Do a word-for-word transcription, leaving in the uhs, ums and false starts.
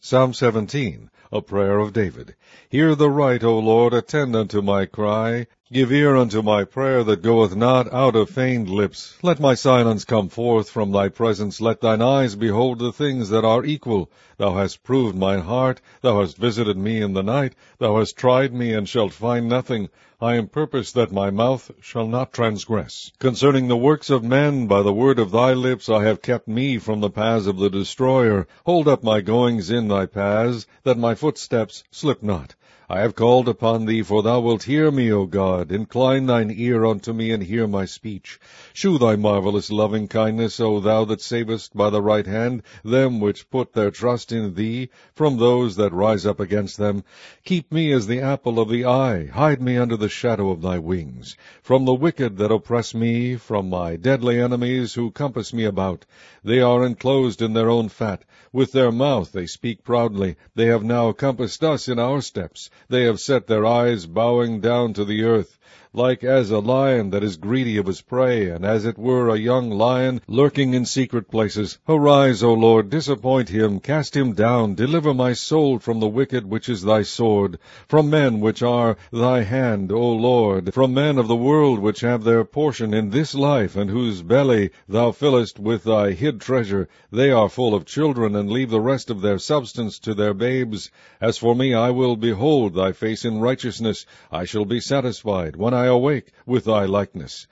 Psalm seventeen, a prayer of David. Hear the right, O Lord, attend unto my cry. Give ear unto my prayer that goeth not out of feigned lips. Let my silence come forth from thy presence. Let thine eyes behold the things that are equal. Thou hast proved mine heart. Thou hast visited me in the night. Thou hast tried me, and shalt find nothing. I am purposed that my mouth shall not transgress. Concerning the works of men, by the word of thy lips, I have kept me from the paths of the destroyer. Hold up my goings in thy paths, that my footsteps slip not. I have called upon thee, for thou wilt hear me, O God. Incline thine ear unto me, and hear my speech. Shew thy marvelous loving kindness, O thou that savest by the right hand them which put their trust in thee, from those that rise up against them. Keep me as the apple of the eye. Hide me under the shadow of thy wings. From the wicked that oppress me, from my deadly enemies who compass me about. They are enclosed in their own fat. With their mouth they speak proudly. They have now compassed us in our steps. They have set their eyes bowing down to the earth, like as a lion that is greedy of his prey, and as it were a young lion lurking in secret places. Arise, O Lord, disappoint him, cast him down, deliver my soul from the wicked, which is thy sword, from men which are thy hand, O Lord, from men of the world which have their portion in this life, and whose belly thou fillest with thy hid treasure. They are full of children, and leave the rest of their substance to their babes. As for me, I will behold thy face in righteousness. I shall be satisfied when I awake with thy likeness.